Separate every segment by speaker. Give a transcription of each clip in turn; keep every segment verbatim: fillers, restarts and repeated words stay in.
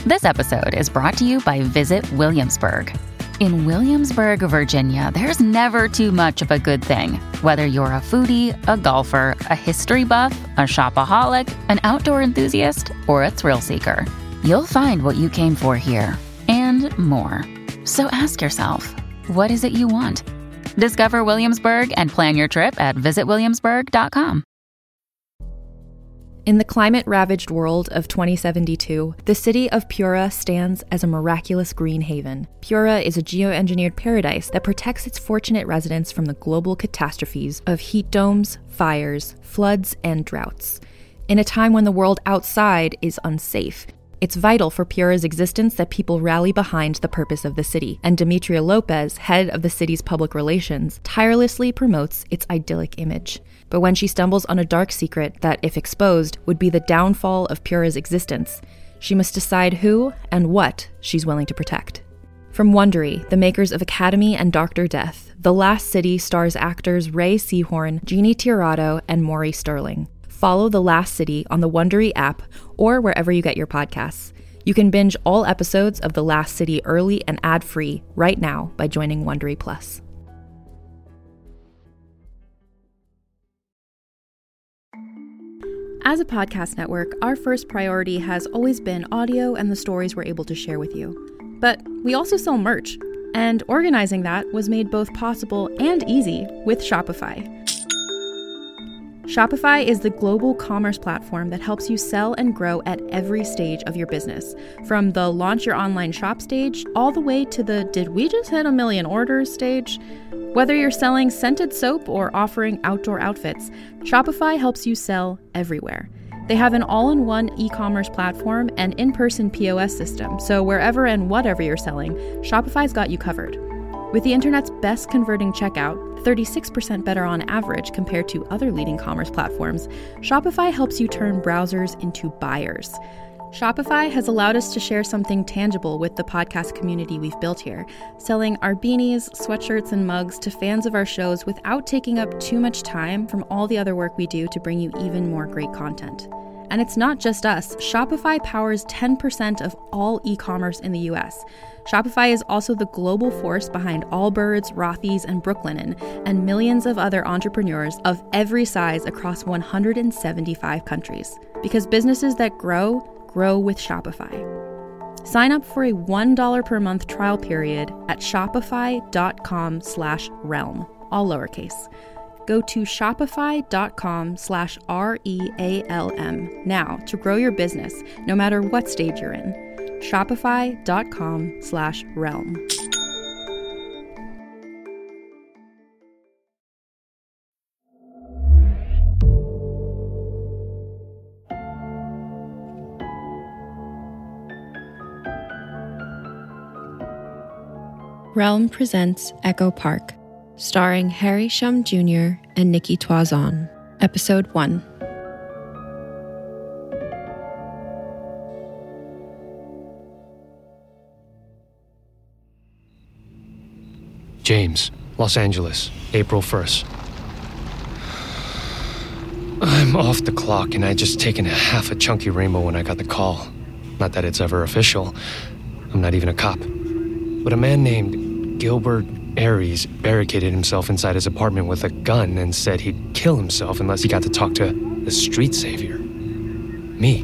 Speaker 1: This episode is brought to you by Visit Williamsburg. In Williamsburg, Virginia, there's never too much of a good thing. Whether you're a foodie, a golfer, a history buff, a shopaholic, an outdoor enthusiast, or a thrill seeker, you'll find what you came for here and more. So ask yourself, what is it you want? Discover Williamsburg and plan your trip at visit williamsburg dot com.
Speaker 2: In the climate-ravaged world of twenty seventy-two, the city of Piura stands as a miraculous green haven. Piura is a geoengineered paradise that protects its fortunate residents from the global catastrophes of heat domes, fires, floods, and droughts. In a time when the world outside is unsafe, it's vital for Piura's existence that people rally behind the purpose of the city, and Demetria Lopez, head of the city's public relations, tirelessly promotes its idyllic image. But when she stumbles on a dark secret that, if exposed, would be the downfall of Piura's existence, she must decide who and what she's willing to protect. From Wondery, the makers of Academy and Doctor Death, The Last City stars actors Ray Seahorn, Jeannie Tirado, and Maury Sterling. Follow The Last City on the Wondery app or wherever you get your podcasts. You can binge all episodes of The Last City early and ad-free right now by joining Wondery Plus. As a podcast network, our first priority has always been audio and the stories we're able to share with you. But we also sell merch, and organizing that was made both possible and easy with Shopify. Shopify is the global commerce platform that helps you sell and grow at every stage of your business, from the launch your online shop stage all the way to the did we just hit a million orders stage. Whether you're selling scented soap or offering outdoor outfits, Shopify helps you sell everywhere. They have an all-in-one e-commerce platform and in-person P O S system, so wherever and whatever you're selling, Shopify's got you covered. With the internet's best converting checkout, thirty-six percent better on average compared to other leading commerce platforms, Shopify helps you turn browsers into buyers. Shopify has allowed us to share something tangible with the podcast community we've built here, selling our beanies, sweatshirts, and mugs to fans of our shows without taking up too much time from all the other work we do to bring you even more great content. And it's not just us. Shopify powers ten percent of all e-commerce in the U S. Shopify is also the global force behind Allbirds, Rothy's, and Brooklinen, and millions of other entrepreneurs of every size across one hundred seventy-five countries. Because businesses that grow, grow with Shopify. Sign up for a one dollar per month trial period at shopify.com slash realm, all lowercase. Go to shopify.com slash R-E-A-L-M now to grow your business, no matter what stage you're in. Shopify.com slash realm. Realm presents Echo Park, starring Harry Shum Junior and Nikki Toison. Episode one.
Speaker 3: James, Los Angeles, April first. I'm off the clock and I'd just taken a half a chunky rainbow when I got the call. Not that it's ever official. I'm not even a cop. But a man named Gilbert Aries barricaded himself inside his apartment with a gun and said he'd kill himself unless he got to talk to the street savior. Me.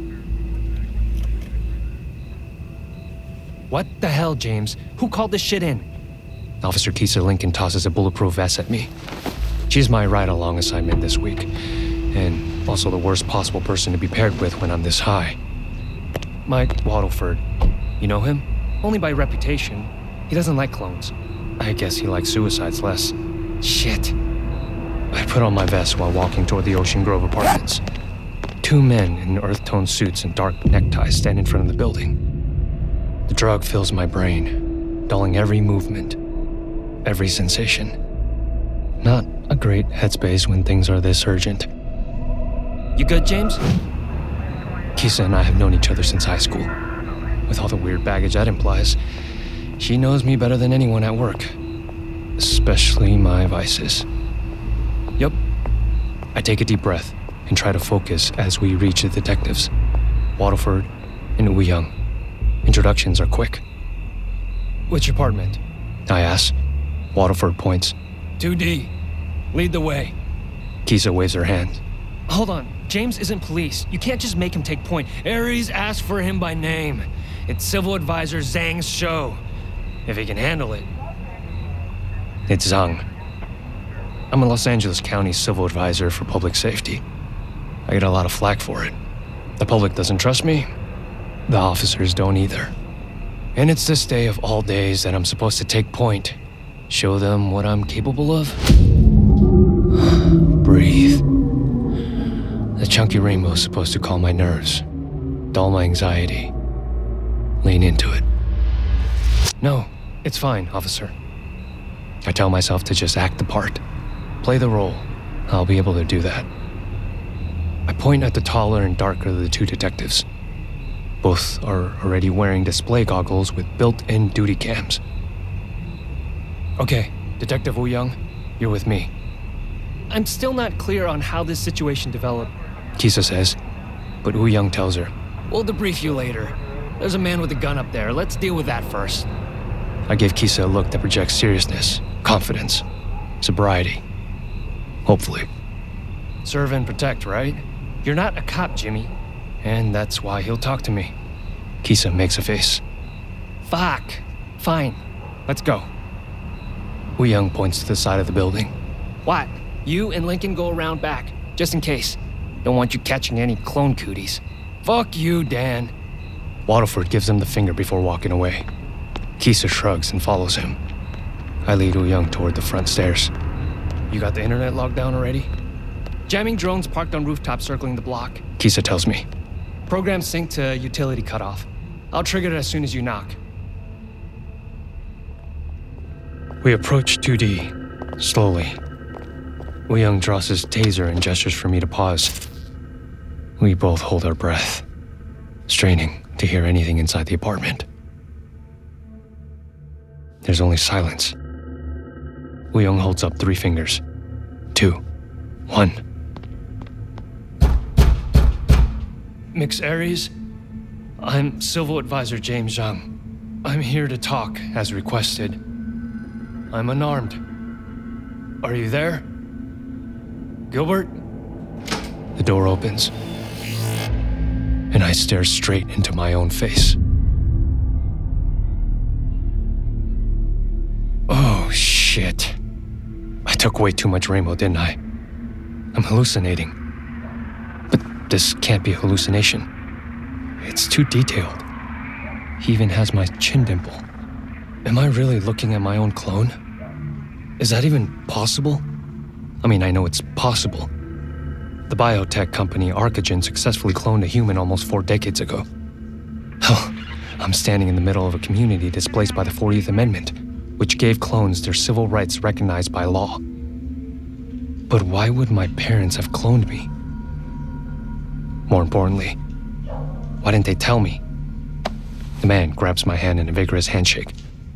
Speaker 3: What the hell, James? Who called this shit in? Officer Kisa Lincoln tosses a bulletproof vest at me. She's my ride-along assignment this week, and also the worst possible person to be paired with when I'm this high. Mike Waddleford. You know him? Only by reputation. He doesn't like clones. I guess he likes suicides less. Shit. I put on my vest while walking toward the Ocean Grove apartments. Two men in earth-tone suits and dark neckties stand in front of the building. The drug fills my brain, dulling every movement, every sensation. Not a great headspace when things are this urgent. You good, James? Kisa and I have known each other since high school. With all the weird baggage that implies, she knows me better than anyone at work. Especially my vices. Yup. I take a deep breath and try to focus as we reach the detectives, Waddleford and Woo Young. Introductions are quick.
Speaker 4: Which apartment?
Speaker 3: I ask. Waterford points.
Speaker 4: two D. Lead the way.
Speaker 3: Kisa waves her hand.
Speaker 4: Hold on. James isn't police. You can't just make him take point. Ares asked for him by name. It's Civil Advisor Zhang's show. If he can handle it.
Speaker 3: It's Zhang. I'm a Los Angeles County Civil Advisor for Public Safety. I get a lot of flack for it. The public doesn't trust me. The officers don't either. And it's this day of all days that I'm supposed to take point. Show them what I'm capable of. Breathe. The chunky rainbow's supposed to calm my nerves, dull my anxiety. Lean into it. No, it's fine, officer. I tell myself to just act the part. Play the role. I'll be able to do that. I point at the taller and darker of the two detectives. Both are already wearing display goggles with built-in duty cams.
Speaker 4: Okay, Detective Wu Young, you're with me. I'm still not clear on how this situation developed.
Speaker 3: Kisa says, but Wu Young tells her.
Speaker 4: We'll debrief you later. There's a man with a gun up there. Let's deal with that first.
Speaker 3: I give Kisa a look that projects seriousness, confidence, sobriety. Hopefully.
Speaker 4: Serve and protect, right? You're not a cop, Jimmy.
Speaker 3: And that's why he'll talk to me. Kisa makes a face.
Speaker 4: Fuck. Fine. Let's go.
Speaker 3: Wu Young points to the side of the building.
Speaker 4: What? You and Lincoln go around back, just in case. Don't want you catching any clone cooties. Fuck you, Dan.
Speaker 3: Waterford gives him the finger before walking away. Kisa shrugs and follows him. I lead Wu Young toward the front stairs.
Speaker 4: You got the internet locked down already? Jamming drones parked on rooftops circling the block.
Speaker 3: Kisa tells me.
Speaker 4: Program synced to utility cutoff. I'll trigger it as soon as you knock.
Speaker 3: We approach two D, slowly. Wu Young draws his taser and gestures for me to pause. We both hold our breath, straining to hear anything inside the apartment. There's only silence. Wu Young holds up three fingers. Two. One.
Speaker 4: Mix Ares, I'm Civil Advisor James Zhang. I'm here to talk, as requested. I'm unarmed. Are you there? Gilbert?
Speaker 3: The door opens, and I stare straight into my own face. Oh, shit. I took way too much rainbow, didn't I? I'm hallucinating. But this can't be a hallucination. It's too detailed. He even has my chin dimple. Am I really looking at my own clone? Is that even possible? I mean, I know it's possible. The biotech company Arcogen successfully cloned a human almost four decades ago. Hell, I'm standing in the middle of a community displaced by the fortieth Amendment, which gave clones their civil rights recognized by law. But why would my parents have cloned me? More importantly, why didn't they tell me? The man grabs my hand in a vigorous handshake.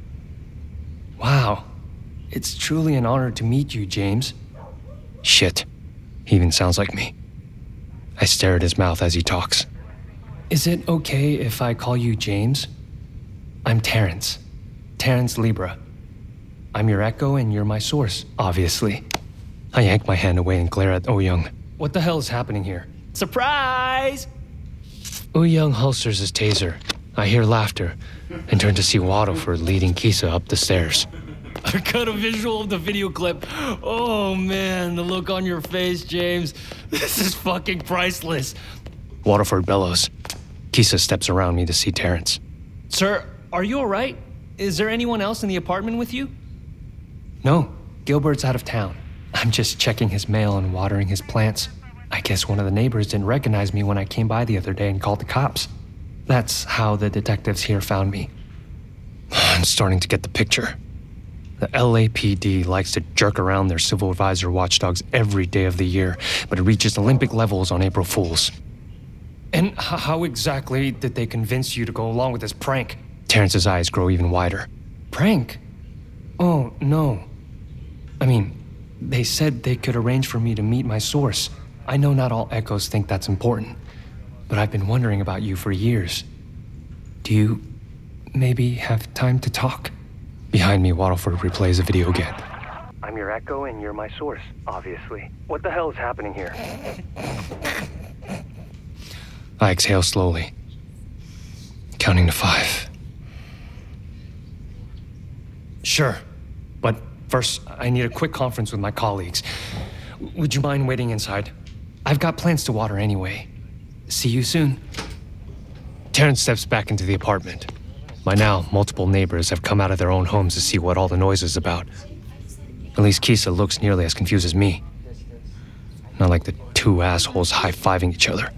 Speaker 4: Wow. It's truly an honor to meet you, James.
Speaker 3: Shit. He even sounds like me. I stare at his mouth as he talks.
Speaker 4: Is it okay if I call you James? I'm Terrence. Terrence Libra. I'm your echo and you're my source, obviously.
Speaker 3: I yank my hand away and glare at Wu Young.
Speaker 4: What the hell is happening here? Surprise!
Speaker 3: Wu Young holsters his taser. I hear laughter and turn to see Waterford leading Kisa up the stairs.
Speaker 4: I got a visual of the video clip. Oh man, the look on your face, James. This is fucking priceless.
Speaker 3: Waterford bellows. Kisa steps around me to see Terrence.
Speaker 4: Sir, are you alright? Is there anyone else in the apartment with you?
Speaker 3: No, Gilbert's out of town. I'm just checking his mail and watering his plants. I guess one of the neighbors didn't recognize me when I came by the other day and called the cops. That's how the detectives here found me. I'm starting to get the picture. The L A P D likes to jerk around their civil advisor watchdogs every day of the year, but it reaches Olympic levels on April Fools.
Speaker 4: And h- how exactly did they convince you to go along with this prank?
Speaker 3: Terrence's eyes grow even wider.
Speaker 4: Prank? Oh, no. I mean, they said they could arrange for me to meet my source. I know not all echoes think that's important, but I've been wondering about you for years. Do you
Speaker 3: maybe have time to talk? Behind me, Waddleford replays a video again.
Speaker 4: I'm your echo and you're my source, obviously. What the hell is happening here?
Speaker 3: I exhale slowly, counting to five. Sure, but first, I need a quick conference with my colleagues. Would you mind waiting inside? I've got plans to water anyway. See you soon. Terrence steps back into the apartment. By now, multiple neighbors have come out of their own homes to see what all the noise is about. At least Kisa looks nearly as confused as me. Not like the two assholes high-fiving each other.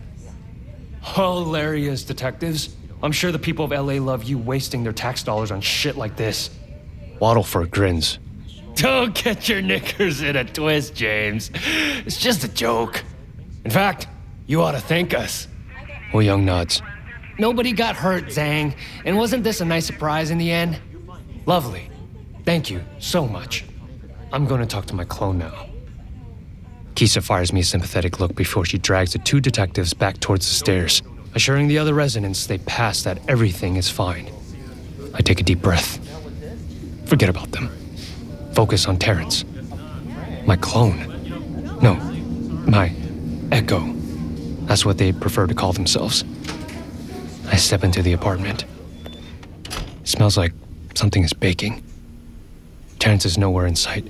Speaker 3: Hilarious, detectives. I'm sure the people of L A love you wasting their tax dollars on shit like this. Waddleford grins. Don't get your knickers in a twist, James. It's just a joke. In fact, you ought to thank us. Wu Young nods. Nobody got hurt, Zhang. And wasn't this a nice surprise in the end? Lovely. Thank you so much. I'm going to talk to my clone now. Kisa fires me a sympathetic look before she drags the two detectives back towards the stairs, assuring the other residents they pass that everything is fine. I take a deep breath. Forget about them. Focus on Terrence. My clone. No, my echo. That's what they prefer to call themselves. I step into the apartment. It smells like something is baking. Terrence is nowhere in sight.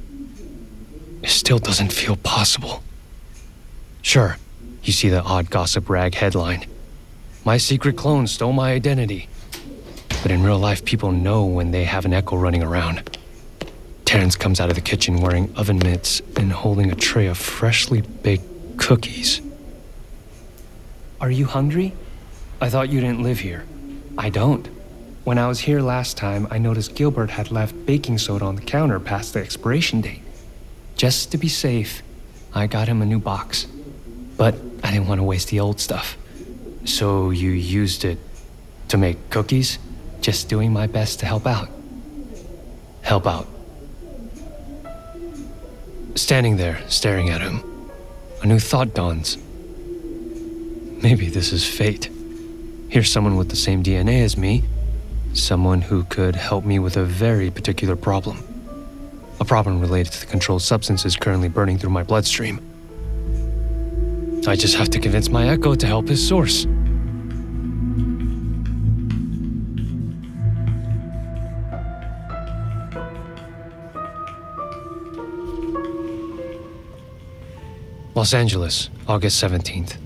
Speaker 3: It still doesn't feel possible. Sure, you see the odd gossip rag headline. My secret clone stole my identity. But in real life, people know when they have an echo running around. Terrence comes out of the kitchen wearing oven mitts and holding a tray of freshly baked cookies. Are you hungry? I thought you didn't live here. I don't. When I was here last time, I noticed Gilbert had left baking soda on the counter past the expiration date. Just to be safe, I got him a new box. But I didn't want to waste the old stuff. So you used it to make cookies? Just doing my best to help out. Help out. Standing there, staring at him, a new thought dawns. Maybe this is fate. Here's someone with the same D N A as me. Someone who could help me with a very particular problem. A problem related to the controlled substances currently burning through my bloodstream. I just have to convince my echo to help his source. Los Angeles, August seventeenth.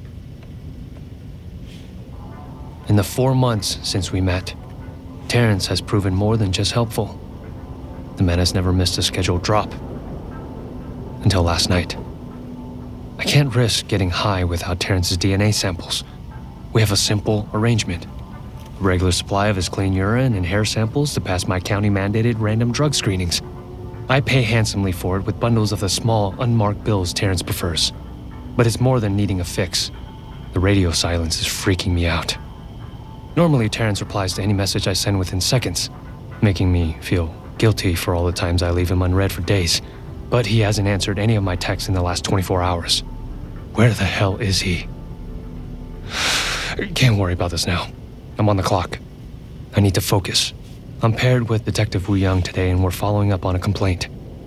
Speaker 3: In the four months since we met, Terrence has proven more than just helpful. The man has never missed a scheduled drop. Until last night. I can't risk getting high without Terrence's D N A samples. We have a simple arrangement. A regular supply of his clean urine and hair samples to pass my county-mandated random drug screenings. I pay handsomely for it with bundles of the small, unmarked bills Terrence prefers. But it's more than needing a fix. The radio silence is freaking me out. Normally, Terrence replies to any message I send within seconds, making me feel guilty for all the times I leave him unread for days. But he hasn't answered any of my texts in the last twenty-four hours. Where the hell is he? Can't worry about this now. I'm on the clock. I need to focus. I'm paired with Detective Wu Young today and we're following up on a complaint.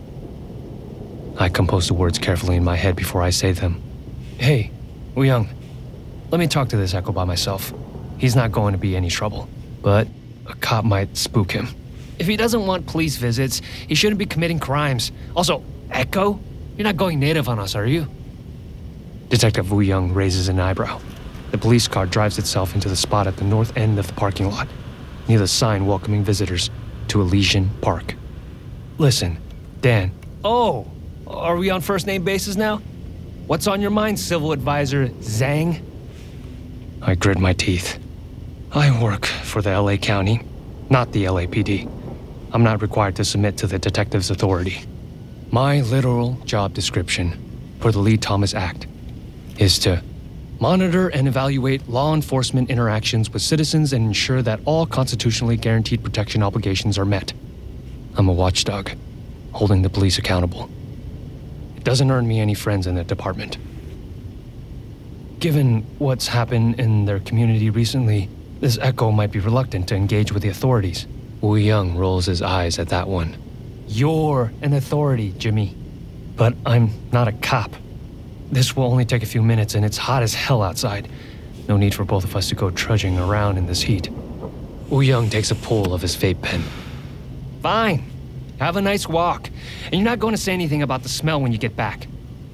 Speaker 3: I compose the words carefully in my head before I say them. Hey, Wu Young, let me talk to this echo by myself. He's not going to be any trouble, but a cop might spook him. If he doesn't want police visits, he shouldn't be committing crimes. Also, Echo? You're not going native on us, are you? Detective Wu Young raises an eyebrow. The police car drives itself into the spot at the north end of the parking lot, near the sign welcoming visitors to Elysian Park. Listen, Dan. Oh, are we on first name basis now? What's on your mind, Civil Advisor Zhang? I grit my teeth. I work for the L A County, not the L A P D. I'm not required to submit to the detective's authority. My literal job description for the Lee-Thomas Act is to monitor and evaluate law enforcement interactions with citizens and ensure that all constitutionally guaranteed protection obligations are met. I'm a watchdog, holding the police accountable. It doesn't earn me any friends in the department. Given what's happened in their community recently, This Echo might be reluctant to engage with the authorities. Wu Young rolls his eyes at that one. You're an authority, Jimmy. But I'm not a cop. This will only take a few minutes and it's hot as hell outside. No need for both of us to go trudging around in this heat. Wu Young takes a pull of his vape pen. Fine. Have a nice walk. And you're not going to say anything about the smell when you get back.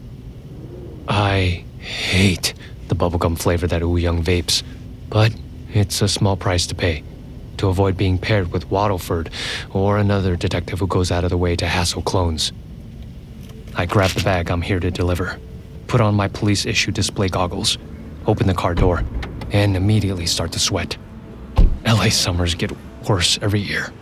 Speaker 3: I hate the bubblegum flavor that Wu Young vapes. But it's a small price to pay. To avoid being paired with Waddleford or another detective who goes out of the way to hassle clones. I grab the bag I'm here to deliver, put on my police-issue display goggles, open the car door, and immediately start to sweat. L A summers get worse every year.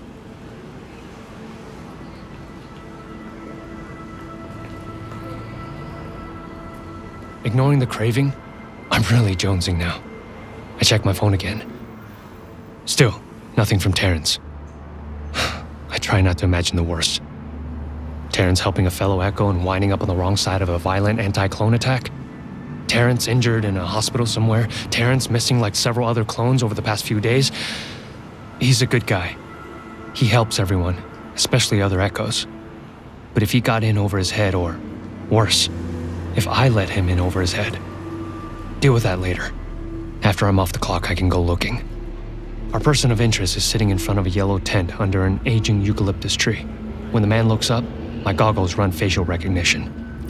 Speaker 3: Ignoring the craving, I'm really jonesing now. I check my phone again. Still, nothing from Terrence. I try not to imagine the worst. Terrence helping a fellow Echo and winding up on the wrong side of a violent anti-clone attack? Terrence injured in a hospital somewhere? Terrence missing like several other clones over the past few days? He's a good guy. He helps everyone, especially other Echoes. But if he got in over his head, or worse, if I let him in over his head, deal with that later. After I'm off the clock, I can go looking. Our person of interest is sitting in front of a yellow tent under an aging eucalyptus tree. When the man looks up, my goggles run facial recognition.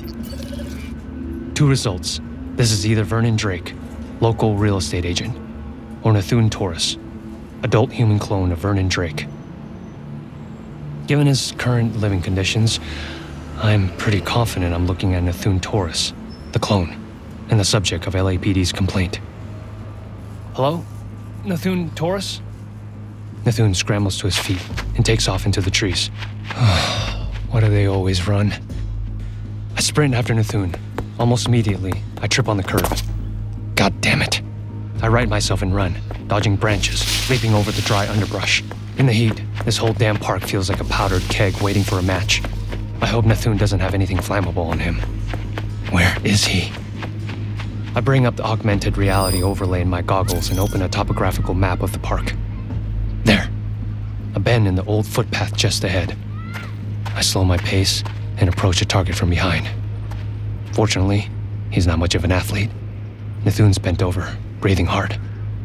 Speaker 3: Two results. This is either Vernon Drake, local real estate agent, or Nathun Taurus, adult human clone of Vernon Drake. Given his current living conditions, I'm pretty confident I'm looking at Nathun Taurus, the clone, and the subject of L A P D's complaint. Hello? Nathun Taurus? Nathun scrambles to his feet and takes off into the trees. Why do they always run? I sprint after Nathun. Almost immediately, I trip on the curb. God damn it. I right myself and run, dodging branches, leaping over the dry underbrush. In the heat, this whole damn park feels like a powdered keg waiting for a match. I hope Nathun doesn't have anything flammable on him. Where is he? I bring up the augmented reality overlay in my goggles and open a topographical map of the park. There. A bend in the old footpath just ahead. I slow my pace and approach a target from behind. Fortunately, he's not much of an athlete. Nathun's bent over, breathing hard.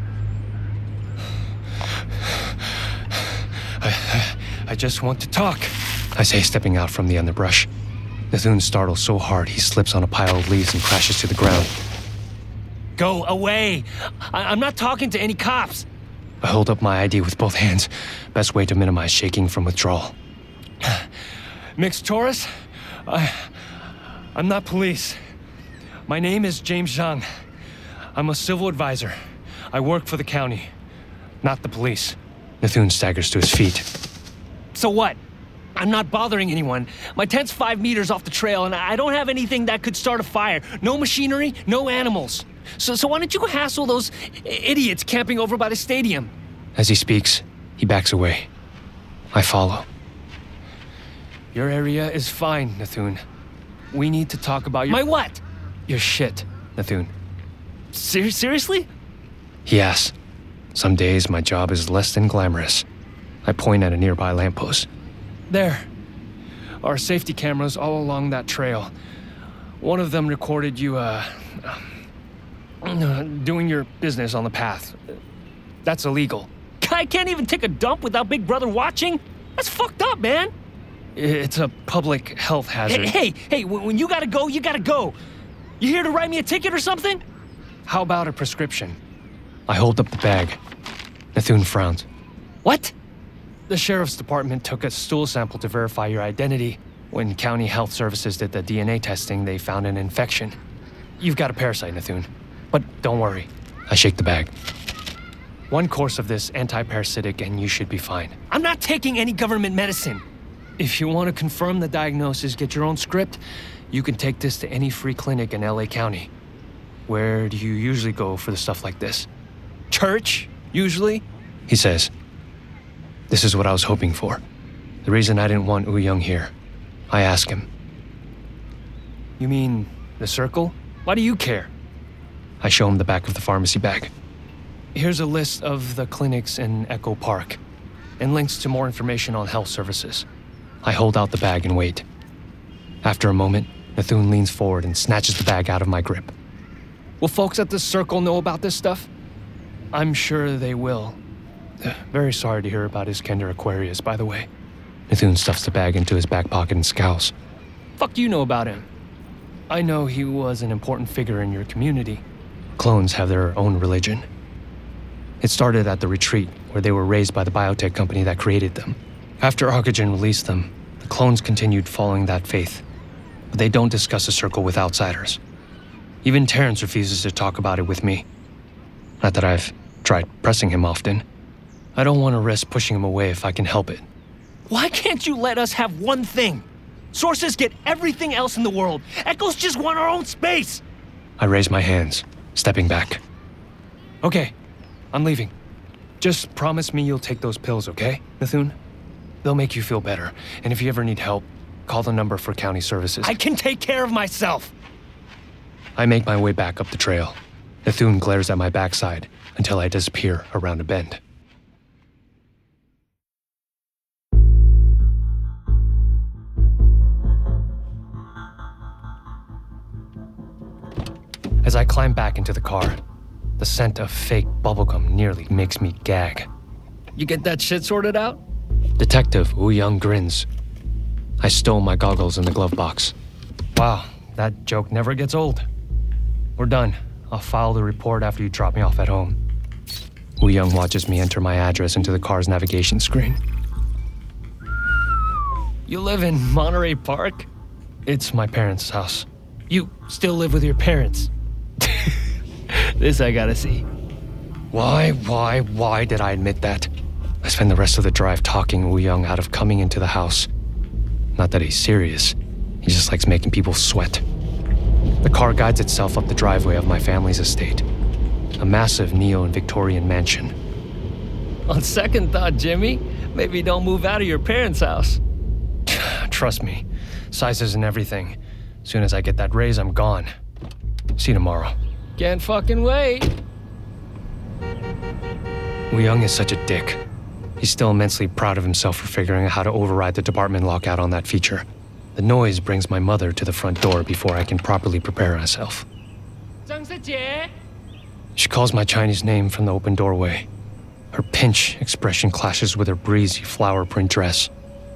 Speaker 3: I, I, I just want to talk, I say, stepping out from the underbrush. Nathun startles so hard he slips on a pile of leaves and crashes to the ground. Go away! I- I'm not talking to any cops! I hold up my I D with both hands, best way to minimize shaking from withdrawal. Mixed Taurus? I... I'm not police. My name is James Zhang. I'm a civil advisor. I work for the county, not the police. Nathun staggers to his feet. So what? I'm not bothering anyone. My tent's five meters off the trail, and I don't have anything that could start a fire. No machinery, no animals. So, so why don't you go hassle those idiots camping over by the stadium? As he speaks, he backs away. I follow. Your area is fine, Nathun. We need to talk about your— My what? Your shit, Nathun. Ser- seriously? He asks. Some days my job is less than glamorous. I point at a nearby lamppost. There. Our safety cameras all along that trail. One of them recorded you, uh... uh doing your business on the path. That's illegal. I can't even take a dump without Big Brother watching? That's fucked up, man! It's a public health hazard. Hey, hey, hey, when you gotta go, you gotta go. You here to write me a ticket or something? How about a prescription? I hold up the bag. Nathun frowns. What? The sheriff's department took a stool sample to verify your identity. When County Health Services did the D N A testing, they found an infection. You've got a parasite, Nathun. But don't worry. I shake the bag. One course of this anti-parasitic and you should be fine. I'm not taking any government medicine. If you want to confirm the diagnosis, get your own script, you can take this to any free clinic in L A County. Where do you usually go for the stuff like this? Church, usually? He says. This is what I was hoping for. The reason I didn't want Wu Young here. I ask him. You mean the circle? Why do you care? I show him the back of the pharmacy bag. Here's a list of the clinics in Echo Park and links to more information on health services. I hold out the bag and wait. After a moment, Nathun leans forward and snatches the bag out of my grip. Will folks at the Circle know about this stuff? I'm sure they will. Very sorry to hear about Iskender Aquarius, by the way. Nathun stuffs the bag into his back pocket and scowls. Fuck you know about him? I know he was an important figure in your community. Clones have their own religion. It started at the retreat, where they were raised by the biotech company that created them. After Archagen released them, the clones continued following that faith. But they don't discuss the Circle with outsiders. Even Terrence refuses to talk about it with me. Not that I've tried pressing him often. I don't want to risk pushing him away if I can help it. Why can't you let us have one thing? Sources get everything else in the world. Echoes just want our own space. I raise my hands, stepping back. Okay, I'm leaving. Just promise me you'll take those pills, okay, Nathun? They'll make you feel better. And if you ever need help, call the number for county services. I can take care of myself. I make my way back up the trail. Nathun glares at my backside until I disappear around a bend. As I climb back into the car, the scent of fake bubblegum nearly makes me gag. You get that shit sorted out? Detective Wu Young grins. I stole my goggles in the glove box. Wow, that joke never gets old. We're done. I'll file the report after you drop me off at home. Wu Young watches me enter my address into the car's navigation screen. You live in Monterey Park? It's my parents' house. You still live with your parents? This I gotta see. Why, why, why did I admit that? I spend the rest of the drive talking Wu Young out of coming into the house. Not that he's serious. He just likes making people sweat. The car guides itself up the driveway of my family's estate. A massive neo and Victorian mansion. On second thought, Jimmy, maybe don't move out of your parents' house. Trust me, sizes and everything. As soon as I get that raise, I'm gone. See you tomorrow. Can't fucking wait. Wu Young is such a dick. He's still immensely proud of himself for figuring out how to override the department lockout on that feature. The noise brings my mother to the front door before I can properly prepare myself. She calls my Chinese name from the open doorway. Her pinch expression clashes with her breezy flower print dress.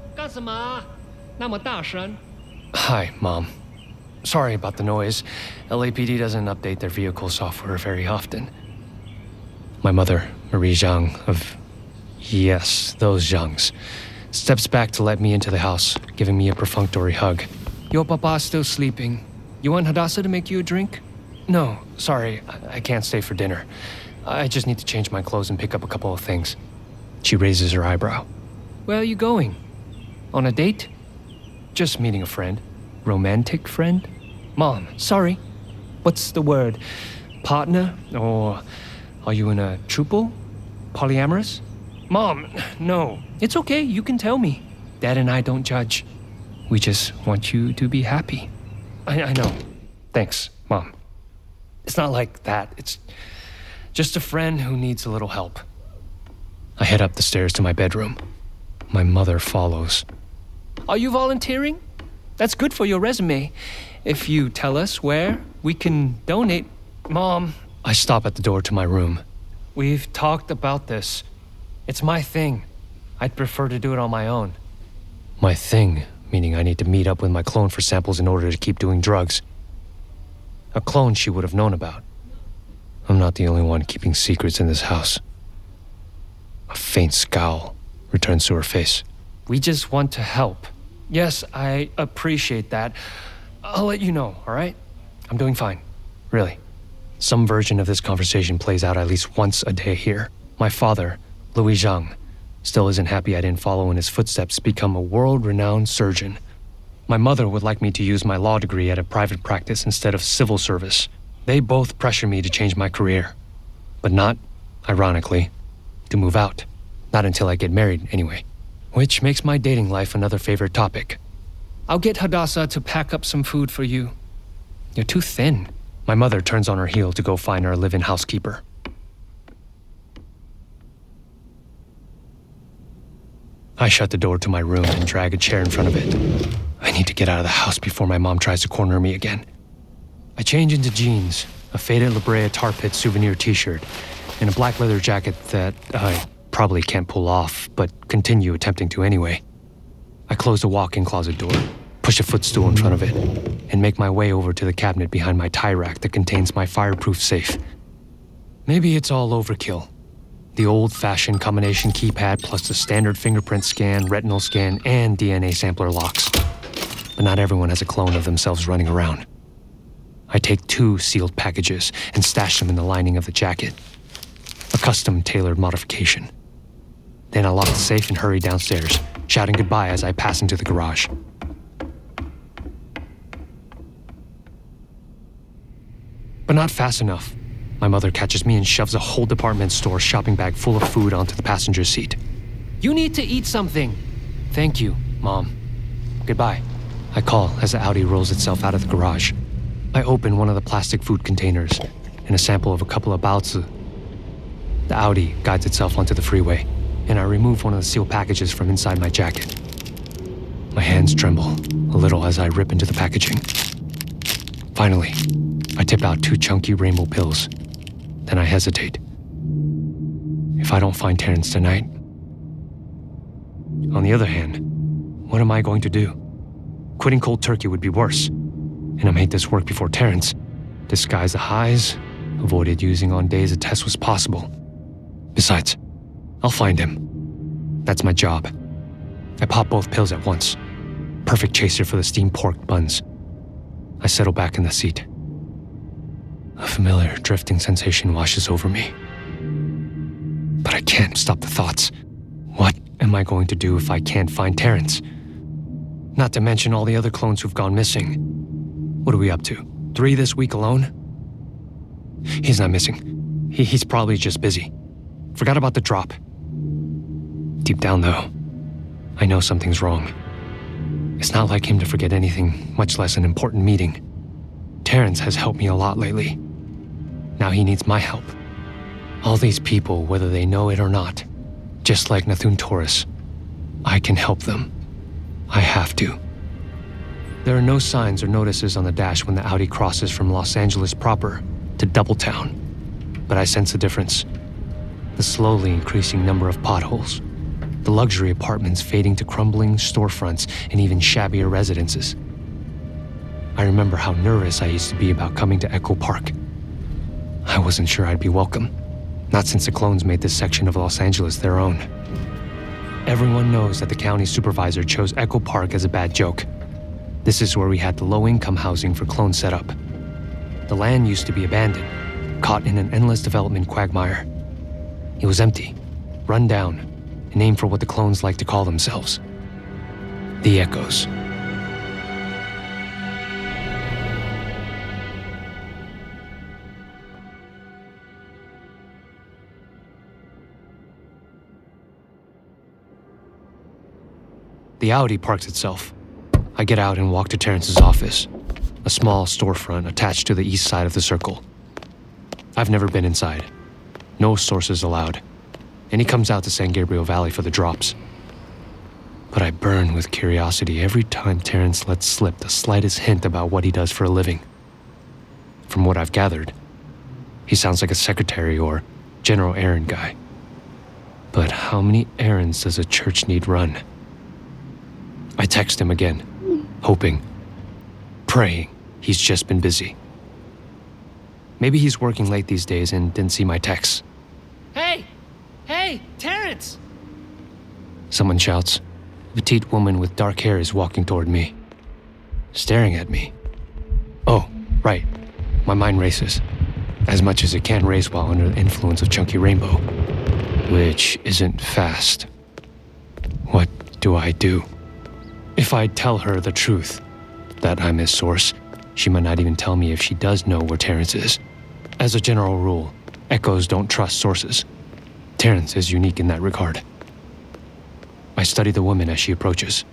Speaker 3: Hi, Mom. Sorry about the noise. L A P D doesn't update their vehicle software very often. My mother, Marie Zhang of... Yes, those Zhangs, steps back to let me into the house, giving me a perfunctory hug. Your papa's still sleeping. You want Hadassah to make you a drink? No, sorry, I, I can't stay for dinner. I just need to change my clothes and pick up a couple of things. She raises her eyebrow. Where are you going? On a date? Just meeting a friend. Romantic friend? Mom, sorry. What's the word? Partner? Or are you in a truple? Polyamorous? Mom, no. It's okay, you can tell me. Dad and I don't judge. We just want you to be happy. I, I know. Thanks, Mom. It's not like that. It's just a friend who needs a little help. I head up the stairs to my bedroom. My mother follows. Are you volunteering? That's good for your resume. If you tell us where, we can donate. Mom, I stop at the door to my room. We've talked about this. It's my thing. I'd prefer to do it on my own. My thing, meaning I need to meet up with my clone for samples in order to keep doing drugs. A clone she would have known about. I'm not the only one keeping secrets in this house. A faint scowl returns to her face. We just want to help. Yes, I appreciate that. I'll let you know, all right? I'm doing fine. Really. Some version of this conversation plays out at least once a day here. My father, Louis Zhang, still isn't happy I didn't follow in his footsteps to become a world-renowned surgeon. My mother would like me to use my law degree at a private practice instead of civil service. They both pressure me to change my career. But not, ironically, to move out. Not until I get married, anyway. Which makes my dating life another favorite topic. I'll get Hadassah to pack up some food for you. You're too thin. My mother turns on her heel to go find our live-in housekeeper. I shut the door to my room and drag a chair in front of it. I need to get out of the house before my mom tries to corner me again. I change into jeans, a faded La Brea Tar Pit souvenir t-shirt, and a black leather jacket that I probably can't pull off, but continue attempting to anyway. I close the walk-in closet door, push a footstool in front of it, and make my way over to the cabinet behind my tie rack that contains my fireproof safe. Maybe it's all overkill. The old-fashioned combination keypad plus the standard fingerprint scan, retinal scan, and D N A sampler locks. But not everyone has a clone of themselves running around. I take two sealed packages and stash them in the lining of the jacket. A custom-tailored modification. Then I lock the safe and hurry downstairs, shouting goodbye as I pass into the garage. But not fast enough. My mother catches me and shoves a whole department store shopping bag full of food onto the passenger seat. You need to eat something. Thank you, Mom. Goodbye. I call as the Audi rolls itself out of the garage. I open one of the plastic food containers and a sample of a couple of baozi. The Audi guides itself onto the freeway, and I remove one of the sealed packages from inside my jacket. My hands tremble a little as I rip into the packaging. Finally, I tip out two chunky rainbow pills. Then I hesitate. If I don't find Terrence tonight... On the other hand, what am I going to do? Quitting cold turkey would be worse. And I made this work before Terrence. Disguise the highs, avoided using on days a test was possible. Besides, I'll find him. That's my job. I pop both pills at once. Perfect chaser for the steamed pork buns. I settle back in the seat. A familiar drifting sensation washes over me. But I can't stop the thoughts. What am I going to do if I can't find Terrence? Not to mention all the other clones who've gone missing. What are we up to? Three this week alone? He's not missing. He, he's probably just busy. Forgot about the drop. Deep down, though, I know something's wrong. It's not like him to forget anything, much less an important meeting. Terrence has helped me a lot lately. Now he needs my help. All these people, whether they know it or not, just like Nathun Taurus, I can help them. I have to. There are no signs or notices on the dash when the Audi crosses from Los Angeles proper to Doubletown, but I sense the difference. The slowly increasing number of potholes, the luxury apartments fading to crumbling storefronts and even shabbier residences. I remember how nervous I used to be about coming to Echo Park. I wasn't sure I'd be welcome, not since the clones made this section of Los Angeles their own. Everyone knows that the county supervisor chose Echo Park as a bad joke. This is where we had the low-income housing for clones set up. The land used to be abandoned, caught in an endless development quagmire. It was empty, run down, a name for what the clones like to call themselves. The Echoes. The Audi parks itself. I get out and walk to Terrence's office, a small storefront attached to the east side of the circle. I've never been inside. No sources allowed. And he comes out to San Gabriel Valley for the drops. But I burn with curiosity every time Terrence lets slip the slightest hint about what he does for a living. From what I've gathered, he sounds like a secretary or general errand guy. But how many errands does a church need run? I text him again, hoping, praying he's just been busy. Maybe he's working late these days and didn't see my texts.
Speaker 4: Hey! Hey, Terrence!
Speaker 3: Someone shouts. A petite woman with dark hair is walking toward me, staring at me. Oh, right. My mind races, as much as it can race while under the influence of Chunky Rainbow, which isn't fast. What do I do? If I tell her the truth, that I'm his source, she might not even tell me if she does know where Terrence is. As a general rule, Echoes don't trust sources. Terrence is unique in that regard. I study the woman as she approaches.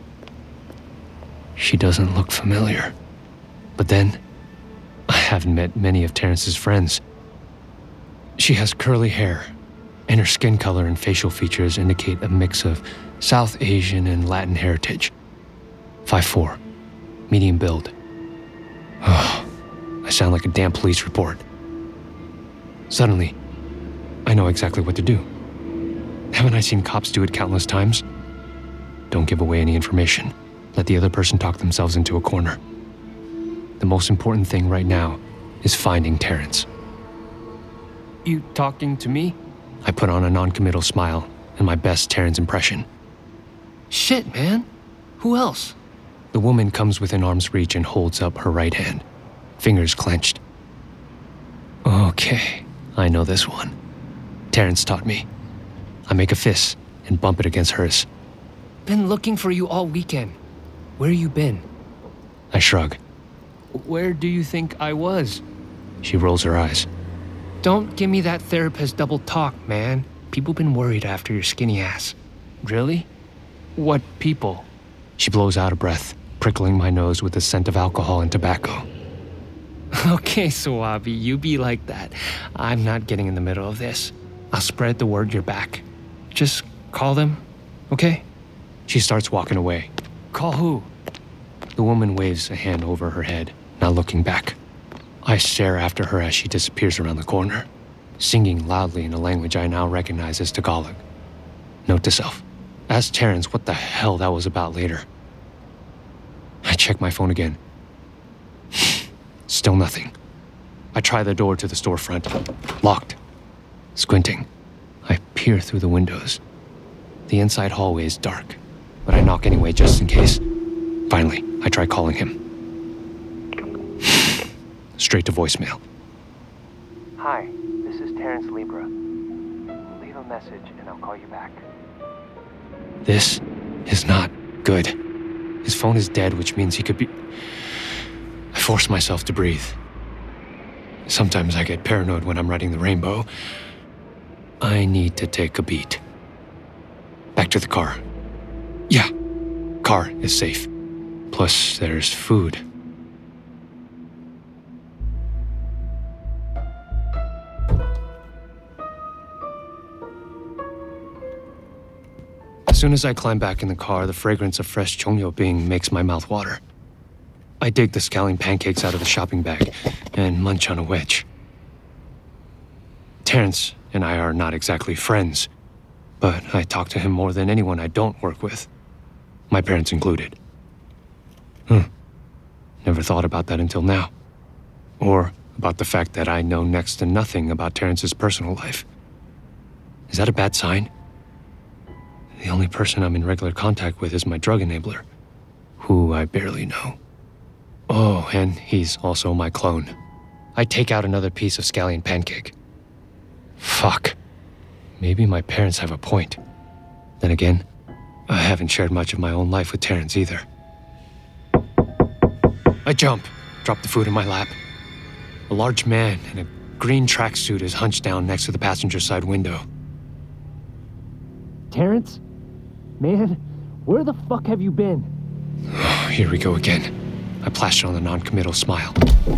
Speaker 3: She doesn't look familiar. But then, I haven't met many of Terrence's friends. She has curly hair, and her skin color and facial features indicate a mix of South Asian and Latin heritage. five foot four, medium build. Oh, I sound like a damn police report. Suddenly, I know exactly what to do. Haven't I seen cops do it countless times? Don't give away any information. Let the other person talk themselves into a corner. The most important thing right now is finding Terrence.
Speaker 4: You talking to me?
Speaker 3: I put on a non-committal smile and my best Terrence impression.
Speaker 4: Shit, man. Who else?
Speaker 3: The woman comes within arm's reach and holds up her right hand, fingers clenched. Okay, I know this one. Terrence taught me. I make a fist and bump it against hers.
Speaker 4: Been looking for you all weekend. Where you been?
Speaker 3: I shrug.
Speaker 4: Where do you think I was?
Speaker 3: She rolls her eyes.
Speaker 4: Don't give me that therapist double talk, man. People been worried after your skinny ass. Really? What people?
Speaker 3: She blows out a breath, prickling my nose with the scent of alcohol and tobacco.
Speaker 4: Okay, Suabi, you be like that. I'm not getting in the middle of this. I'll spread the word you're back. Just call them, okay?
Speaker 3: She starts walking away.
Speaker 4: Call who?
Speaker 3: The woman waves a hand over her head, not looking back. I stare after her as she disappears around the corner, singing loudly in a language I now recognize as Tagalog. Note to self, ask Terrence what the hell that was about later. I check my phone again. Still nothing. I try the door to the storefront. Locked. Squinting, I peer through the windows. The inside hallway is dark, but I knock anyway just in case. Finally, I try calling him. Straight to voicemail.
Speaker 5: Hi, this is Terrence Libra. Leave a message and I'll call you back.
Speaker 3: This is not good. His phone is dead, which means he could be... I force myself to breathe. Sometimes I get paranoid when I'm riding the rainbow. I need to take a beat. Back to the car. Yeah, car is safe. Plus, there's food. As soon as I climb back in the car, the fragrance of fresh Chongyobing makes my mouth water. I dig the scallion pancakes out of the shopping bag and munch on a wedge. Terrence and I are not exactly friends, but I talk to him more than anyone I don't work with, my parents included. Hmm. Never thought about that until now. Or about the fact that I know next to nothing about Terrence's personal life. Is that a bad sign? The only person I'm in regular contact with is my drug enabler, who I barely know. Oh, and he's also my clone. I take out another piece of scallion pancake. Fuck. Maybe my parents have a point. Then again, I haven't shared much of my own life with Terrence either. I jump, drop the food in my lap. A large man in a green tracksuit is hunched down next to the passenger side window.
Speaker 4: Terrence? Man, where the fuck have you been?
Speaker 3: Oh, here we go again. I plaster on a non-committal smile.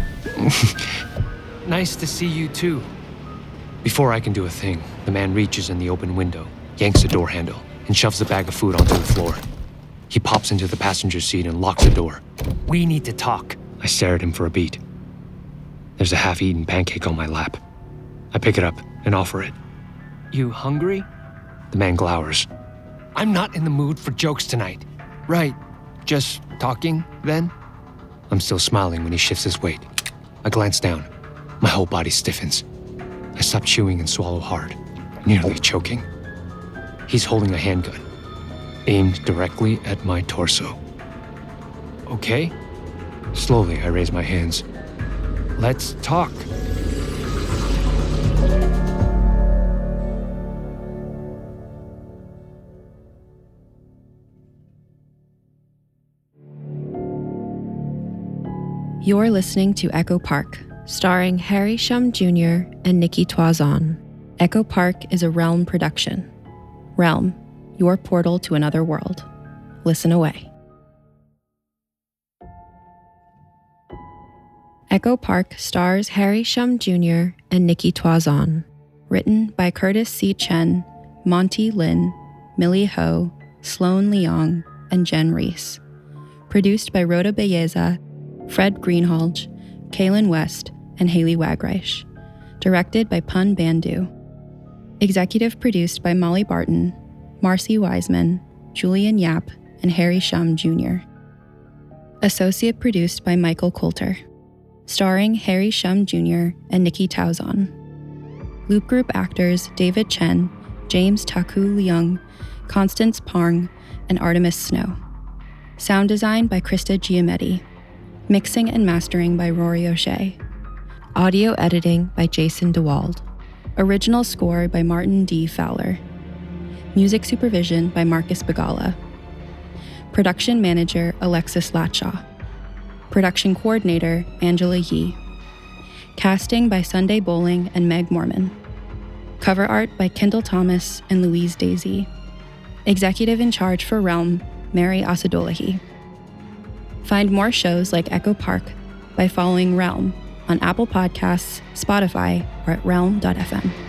Speaker 4: Nice to see you too.
Speaker 3: Before I can do a thing, the man reaches in the open window, yanks the door handle, and shoves the bag of food onto the floor. He pops into the passenger seat and locks the door.
Speaker 4: We need to talk.
Speaker 3: I stare at him for a beat. There's a half-eaten pancake on my lap. I pick it up and offer it.
Speaker 4: You hungry?
Speaker 3: The man glowers.
Speaker 4: I'm not in the mood for jokes tonight. Right, just talking, then?
Speaker 3: I'm still smiling when he shifts his weight. I glance down. My whole body stiffens. I stop chewing and swallow hard, nearly choking. He's holding a handgun, aimed directly at my torso.
Speaker 4: Okay?
Speaker 3: Slowly, I raise my hands.
Speaker 4: Let's talk.
Speaker 2: You're listening to Echo Park, starring Harry Shum Junior and Nikki Toison. Echo Park is a Realm production. Realm, your portal to another world. Listen away. Echo Park stars Harry Shum Junior and Nikki Toison. Written by Curtis C. Chen, Monty Lin, Millie Ho, Sloan Leong, and Jen Reese. Produced by Rhoda Belleza, Fred Greenhalgh, Kaylin West, and Haley Wagreich. Directed by Pun Bandhu. Executive produced by Molly Barton, Marcy Wiseman, Julian Yap, and Harry Shum Junior Associate produced by Michael Coulter. Starring Harry Shum Junior and Nikki Tauzon. Loop Group actors David Chen, James Taku Leung, Constance Parng, and Artemis Snow. Sound design by Krista Giametti. Mixing and mastering by Rory O'Shea. Audio editing by Jason DeWald. Original score by Martin D. Fowler. Music supervision by Marcus Bagala. Production manager Alexis Latshaw. Production coordinator Angela Yee. Casting by Sunday Bowling and Meg Morman. Cover art by Kendall Thomas and Louise Daisy. Executive in charge for Realm, Mary Asadolahi. Find more shows like Echo Park by following Realm on Apple Podcasts, Spotify, or at realm dot f m.